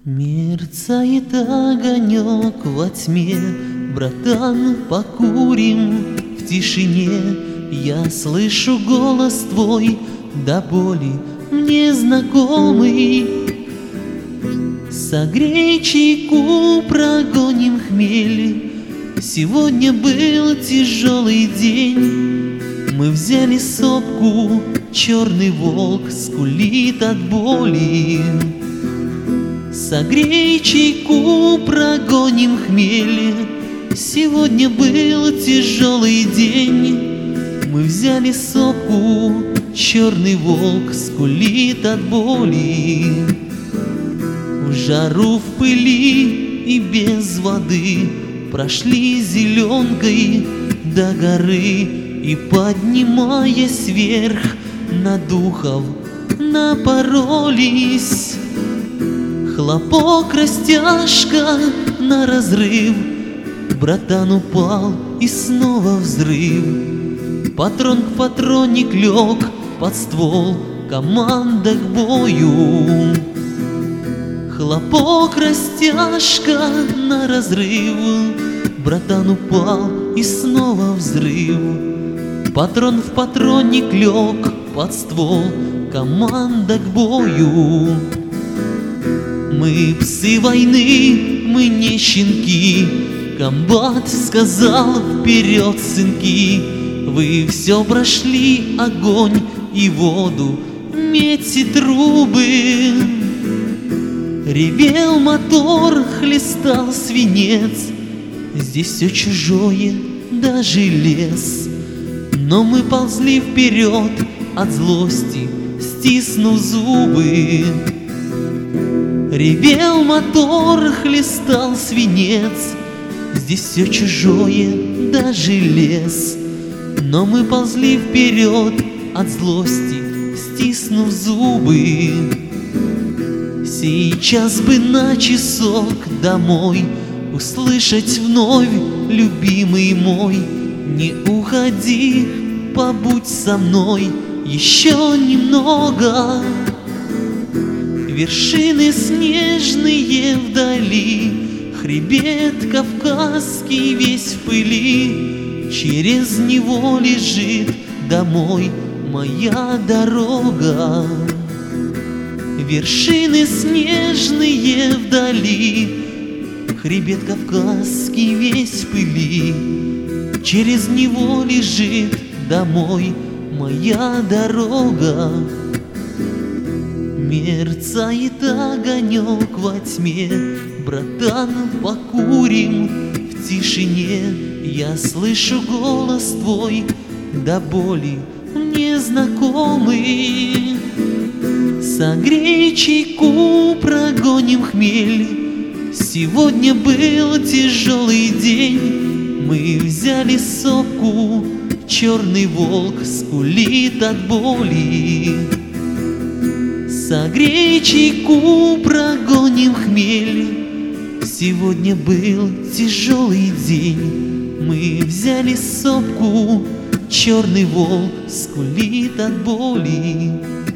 Мерцает огонек во тьме, братан, покурим в тишине. Я слышу голос твой, до боли мне знакомый. Согрей чайку, прогоним хмель. Сегодня был тяжелый день. Мы взяли сопку, черный волк скулит от боли. Согрей чайку, прогоним хмель. Сегодня был тяжелый день. Мы взяли сопку, черный волк скулит от боли. В жару, в пыли и без воды прошли зеленкой до горы, и, поднимаясь вверх, на духов напоролись. Хлопок, растяжка на разрыв, братан упал и снова взрыв. Патрон к патронник лег под ствол, команда к бою. Хлопок, растяжка на разрыв, братан упал и снова взрыв. Патрон в патронник лег под ствол, команда к бою. Мы псы войны, мы не щенки. Комбат сказал: вперед, сынки. Вы все прошли огонь и воду, медь и трубы. Ревел мотор, хлестал свинец. Здесь все чужое, даже лес. Но мы ползли вперед от злости, стиснув зубы. Ревел мотор, хлестал свинец. Здесь все чужое, даже лес. Но мы ползли вперед от злости, стиснув зубы. Сейчас бы на часок домой услышать вновь: любимый мой, не уходи, побудь со мной еще немного. Вершины снежные вдали, хребет кавказский весь в пыли. Через него лежит домой моя дорога. Вершины снежные вдали, хребет кавказский весь в пыли. Через него лежит домой моя дорога. Мерцает огонек во тьме, братан, покурим в тишине. Я слышу голос твой, до боли мне знакомый. Согрей чайку, прогоним хмель. Сегодня был тяжелый день. Мы взяли сопку, черный волк скулит от боли. Согрей чайку, прогоним хмель. Сегодня был тяжелый день. Мы взяли сопку, черный волк скулит от боли.